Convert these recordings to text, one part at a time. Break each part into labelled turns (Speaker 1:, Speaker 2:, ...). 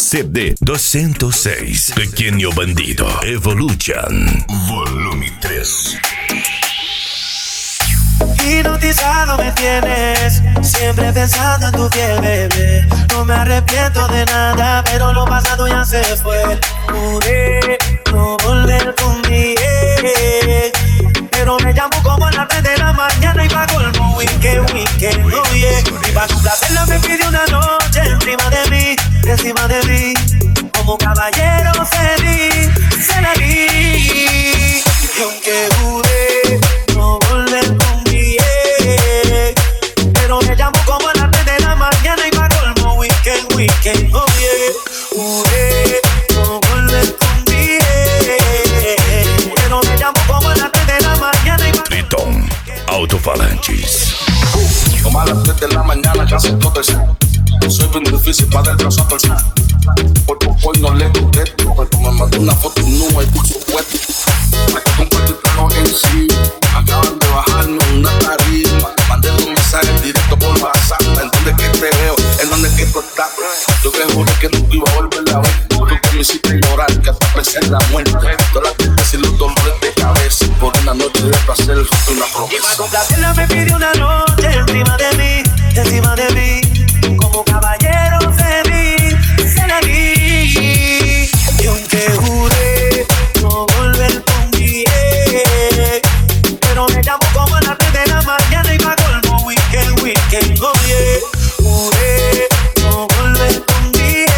Speaker 1: CD 206, Pequeño Bandido, Evolution, volumen 3.
Speaker 2: Hipnotizado me tienes, siempre pensando en tu piel, bebé. No me arrepiento de nada, pero lo pasado ya se fue. Juré no volver conmigo, pero me llamo como a las 3 de la mañana y pa' colmo weekend, oh yeah. Y pa' complacerla me pide una noche encima de mí, como caballero feliz, se la di. Y aunque juré no volver conmigo, pero me llamo como a las 3 de la mañana y pa' colmo weekend, oh yeah. Juré no volver conmigo, pero me llamo como a las 3 de la mañana y pa'
Speaker 1: Triton, Autofalanges.
Speaker 3: Como a las 3 de la mañana casi todo el sol. Soy bien difícil para desplazar por el por poco no le contesto, porque me mandó una foto nua y por supuesto aquí comparto el trabajo en sí. Acaban de bajarnos una tarima, mandé un mensaje directo por WhatsApp. En donde que te veo, en donde que tú estás. Yo que juré que nunca iba a volver a ver. Tú que me hiciste llorar, que hasta pensé en la muerte. Todas las tristezas y los dolores de cabeza, por una noche de placer fue una promesa.
Speaker 2: Y para complacerla me pidió una noche encima de mí, como caballero feliz, se la di. Y aunque juré no volver conmigo, pero me llamo como a las 3 de la mañana y pa' colmo weekend, oh yeah. Juré no volver conmigo,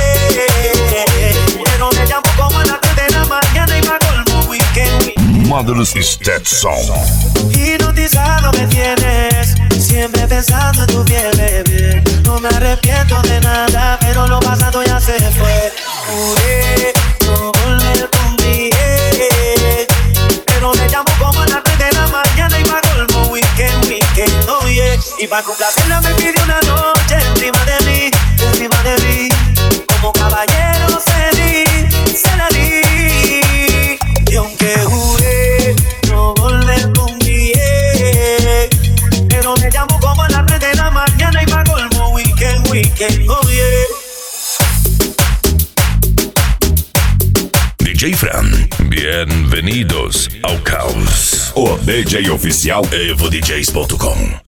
Speaker 2: pero me llamo como a las 3 de la mañana y pa' colmo weekend.
Speaker 1: Mother's is That Song.
Speaker 2: Hipnotizado me tienes, siempre pensando en tu piel, bebé. No me arrepiento de nada, pero lo pasado ya se fue. Juré no volver conmigo, pero me llamo como a las 3 de la mañana y pa' colmo weekend, oh yeah. Y pa' complacerla me pidió una noche encima de mí, como caballero feliz, se la di. Y aunque juré no volver conmigo, pero me llamo como a las 3 de la mañana y pa' colmo weekend, oh yeah.
Speaker 1: DJ Fran, bienvenidos ao caos. O DJ oficial EvoDJs.com.